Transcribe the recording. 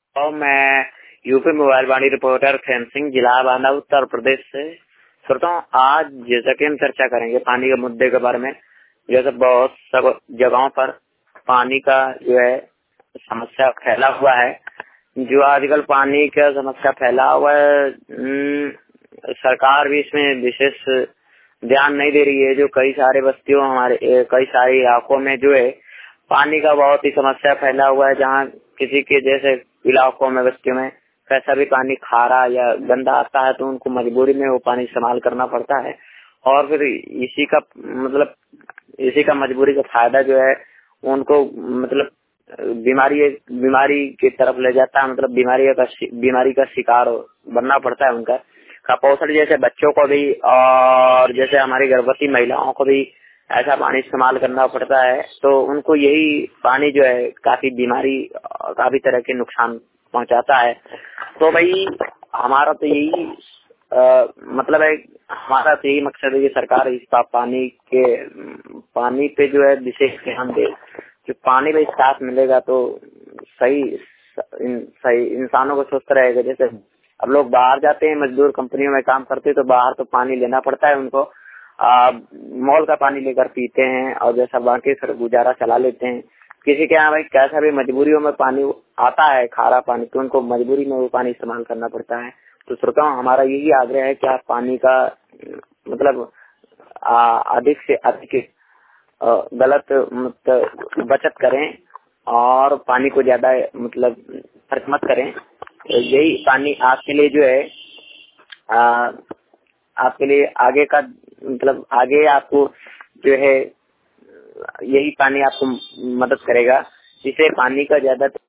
और मैं UP mobile Vaani reporter Khem Singh, जिला बांदा, उत्तर प्रदेश से। श्रोताओं, आज जैसा कि हम चर्चा करेंगे पानी के मुद्दे के बारे में। जैसे बहुत सब जगहों पर पानी का जो है समस्या फैला हुआ है। जो आजकल पानी का समस्या फैला हुआ है, सरकार भी इसमें विशेष ध्यान नहीं दे रही है। जो कई सारे बस्तियों कई सारे इलाकों में जो है पानी का बहुत ही समस्या फैला हुआ है। जहाँ किसी के जैसे इलाकों में, बस्तियों में कैसा भी पानी खारा या गंदा आता है तो उनको मजबूरी में वो पानी इस्तेमाल करना पड़ता है। और फिर इसी का मजबूरी का फायदा जो है उनको बीमारी की तरफ ले जाता है। बीमारी का शिकार बनना पड़ता है उनका। कुपोषण जैसे बच्चों को भी और जैसे हमारी गर्भवती महिलाओं को भी ऐसा पानी इस्तेमाल करना पड़ता है। तो उनको यही पानी जो है काफी तरह के नुकसान पहुंचाता है। तो भाई हमारा तो यही हमारा तो यही मकसद है कि सरकार इस पानी पे जो है विशेष ध्यान दे। जो पानी भाई साफ मिलेगा तो सही इंसानों को स्वस्थ रहेगा। जैसे अब लोग बाहर जाते हैं, मजदूर कंपनियों में काम करते हैं, तो बाहर तो पानी लेना पड़ता है उनको। मॉल का पानी लेकर पीते हैं और जैसा बाकी फिर गुजारा चला लेते हैं। किसी के यहाँ भाई कैसा भी मजबूरियों में पानी आता है, खारा पानी, तो उनको मजबूरी में वो पानी इस्तेमाल करना पड़ता है। तो श्रोताओं, हमारा यही आग्रह है कि आप पानी का अधिक से अधिक गलत बचत करें और पानी को ज्यादा खर्च मत करें। यही पानी आपके लिए जो है आपके लिए आगे का आगे आपको जो है यही पानी आपको मदद करेगा। जिसे पानी का ज्यादा